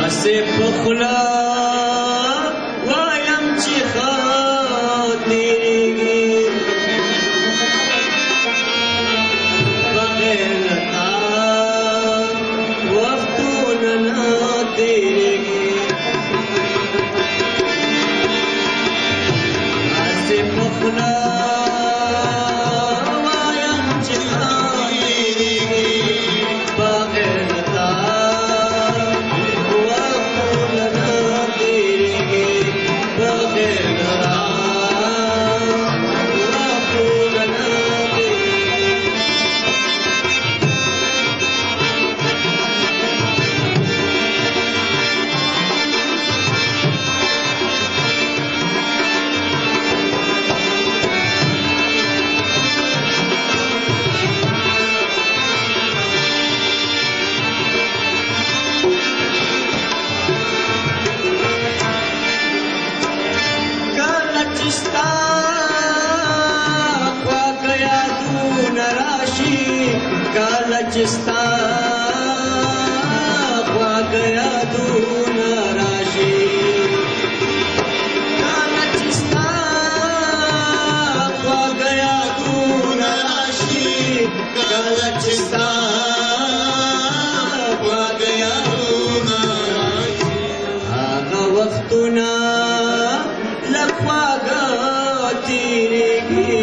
داسې په خوله وایم چې ښه تېرېږي بغیر له تا وختونه نه تېرېږي داسې په خوله کله چې ستا خواږه یادونه راشي کله چې ستا خواږه یادونه راشي کله چې ستا خواږه یادونه راشي هغه وختونه له خواږه تېرېږي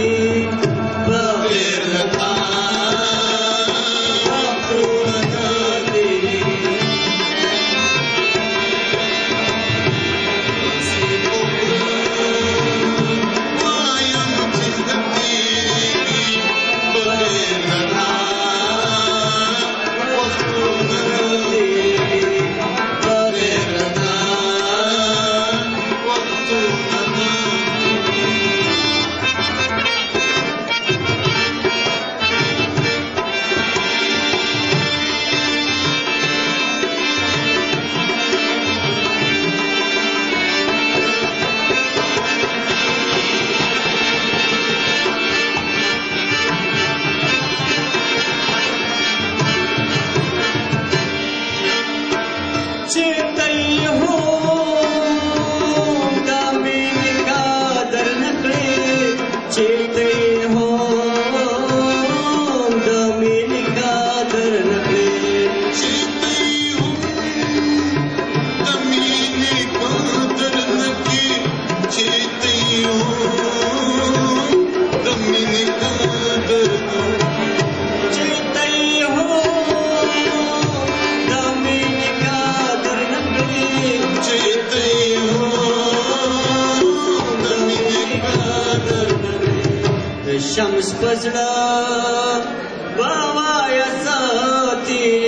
شمس پزړه ووایا ساتي